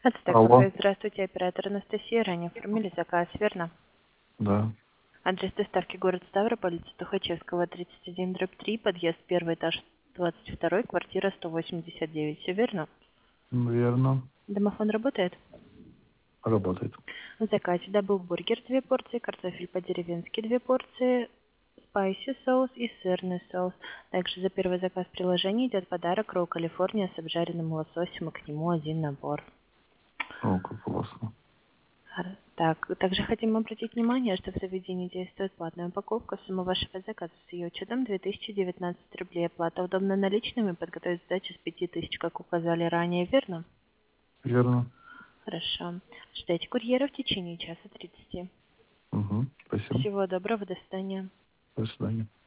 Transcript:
Ацтек Алло. кафе. Здравствуйте, оператор Анастасия. Ранее оформили заказ, верно? Да, Адрес доставки город Ставрополь, улица Тухачевского, 31/3, подъезд 1, этаж 22, квартира 189. Все верно? верно. Домофон работает? Работает. В заказе дабл-бургер 2 порции, картофель по-деревенски 2 порции, спайси соус и сырный соус. Также за первый заказ приложения идет подарок Ролл Калифорния с обжаренным лососем и к нему один набор. О, как классно. Так, также хотим обратить внимание, что в заведении действует платная упаковка. Сумма вашего заказа с ее учетом 2019 рублей. Оплата удобно наличными. Подготовить сдачу с 5000, как указали ранее, верно? Верно. Хорошо. Ждите курьера в течение часа 30. Угу. Спасибо. Всего доброго, до свидания. До свидания.